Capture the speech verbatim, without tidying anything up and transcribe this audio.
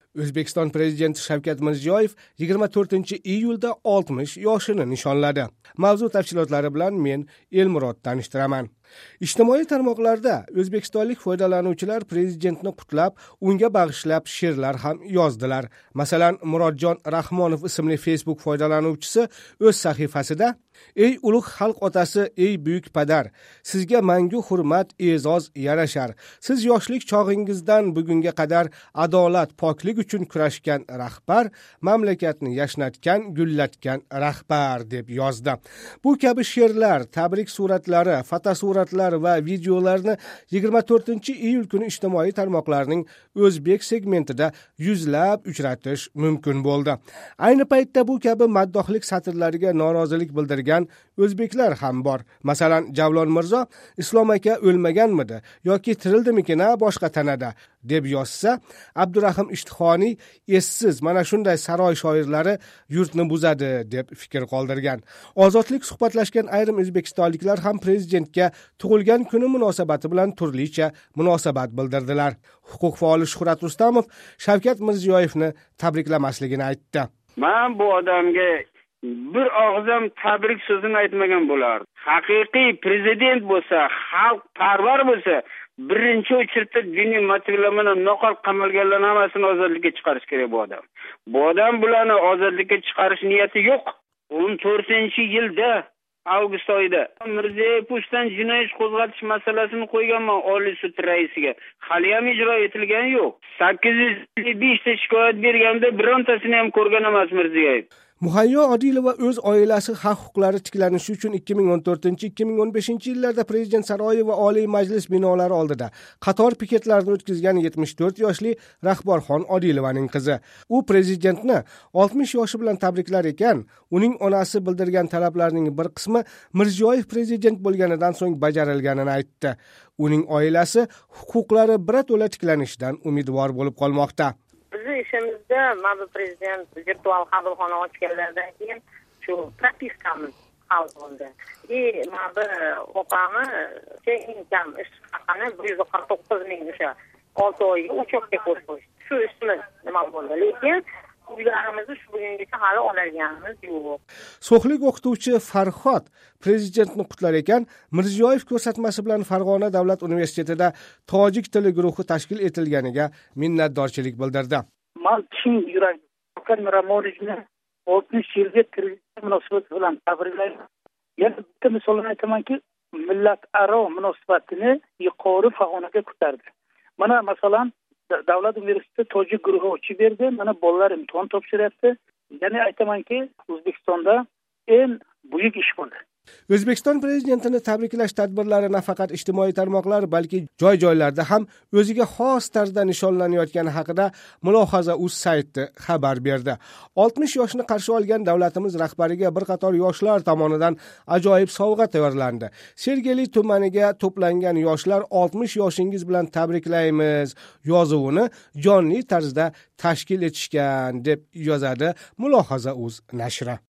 O'zbekiston Prezidenti Shavkat Mirziyoyev yigirma to'rtinchi iyulda oltmish yoshini nishonladi. Mavzu tafsilotlari bilan men Elmurod tanishtiraman. Ijtimoiy tarmoqlarda o'zbekistonlik foydalanuvchilar prezidentni qutlab, unga bag'ishlab she'rlar ham yozdilar. Masalan, Murodjon Rahmonov ismli Facebook foydalanuvchisi o'z sahifasida: "Ey ulug' xalq otasi, ey buyuk padar, sizga mangu hurmat, e'zoz yarashar. Siz yoshlik chog'ingizdan bugunga qadar adolat, poklik uchun kurashgan rahbar, mamlakatni yashnatgan, gullatgan rahbar" deb yozdi. Bu kabi she'rlar, tabrik suratlari, fotosuratlar va videolarni yigirma to'rtinchi iyul kuni ijtimoiy tarmoqlarning o'zbek segmentida yuzlab uchratish mumkin bo'ldi. Ayni paytda bu kabi maddohlik satrlariga norozilik bildirgan o'zbeklar ham bor. Masalan, Javlon Mirzo Islom aka o'lmaganmidi yoki tirildimikin boshqa tanada deb yozsa, Abdurahim Ishtixoniy essiz mana shunday saroy shoirlari yurtni buzadi deb fikr qoldirgan. Ozodlik suhbatlashgan ayrim o'zbekistonliklar ham prezidentga tug'ilgan kuni munosabati bilan turlicha munosabat bildirdilar. Huquq faoli Shuhrat Rustamov Shavkat Mirziyoyevni tabriklamasligini aytdi. Men bu odamga bir og'zam tabrik so'zini aytmagan bo'lardi. Haqiqiy prezident bo'lsa, xalq parvar bo'lsa, birinchi o'chirtib diniy motivlarni noqol qamalganlarni hammasini ozodlikka chiqarish kerak bu odam. Bu odam bularni ozodlikka chiqarish niyati yo'q. o'n to'rtinchi yilda avgust oyida Mirziyoyev ustidan jinoiy ish qo'zg'atish masalasini qo'yganman Oliy sud raisiga. Hali ham ijro etilgani yo'q. sakkiz yuz besh ta shikoyat berganda birontasini ham ko'rgan emas Mirziyoyev. Muhayyo Odilova o'z oilasi haq-huquqlari tiklanishi uchun ikki ming o'n to'rtinchi ikki ming o'n beshinchi yillarda Prezident saroyi va Oliy Majlis binolari oldida qator piketlarni o'tkazgan yetmish to'rt yoshli Rahborxon Odilovaning qizi. U prezidentni oltmish yoshi bilan tabriklar ekan, uning onasi bildirgan talablarning bir qismi Mirziyoyev prezident bo'lganidan so'ng bajarilganini aytdi. Uning oilasi huquqlari birato'la tiklanishidan umidvor bo'lib qolmoqda. Bizi ishimizda mana prezident virtual qabulxona ochganlardan keyin shu propiskamiz hal bo'ldi. И mana opamni inkam ish haqini bir yuz qirq to'qqiz ming o'sha olti oyga uch oyga qo'shib qo'yishdi. Shu ishni nima bo'ldi? Lekin uylarimizni shu bugungacha hali olganimiz yo'q. So'xlik o'qituvchi Farhod prezidentni qutlar ekan, Mirziyoyev ko'rsatmasi bilan Farg'ona davlat universitetida tojik tili guruhi tashkil etilganiga minnatdorchilik bildirdi. Men chin yurak Shavkat Miromonovni oltmish yilga kirgan munosabat bilan tabriklayman. Yana bitta misolni aytamanki, millataro munosabatni yuqori pog'onaga ko'tardi. Mana masalan davlat universiteti tojik guruhi ochib berdi. Mana bolalar imtihon topshiryapti. Yana aytamanki, O'zbekistonda eng buyuk ish bo'ldi. O'zbekiston prezidentini tabriklash tadbirlari nafaqat ijtimoiy tarmoqlar, balki joy-joylarda ham o'ziga xos tarzda nishonlanayotgani haqida Mulohaza.uz sayti xabar berdi. oltmish yoshni qarshi olgan davlatimiz rahbariga bir qator yoshlar tomonidan ajoyib sovg'a tayyorlandi. Sergeli tumaniga to'plangan yoshlar oltmish yoshingiz bilan tabriklaymiz yozuvini jonli tarzda tashkil etishgan deb yozadi Mulohaza.uz nashri.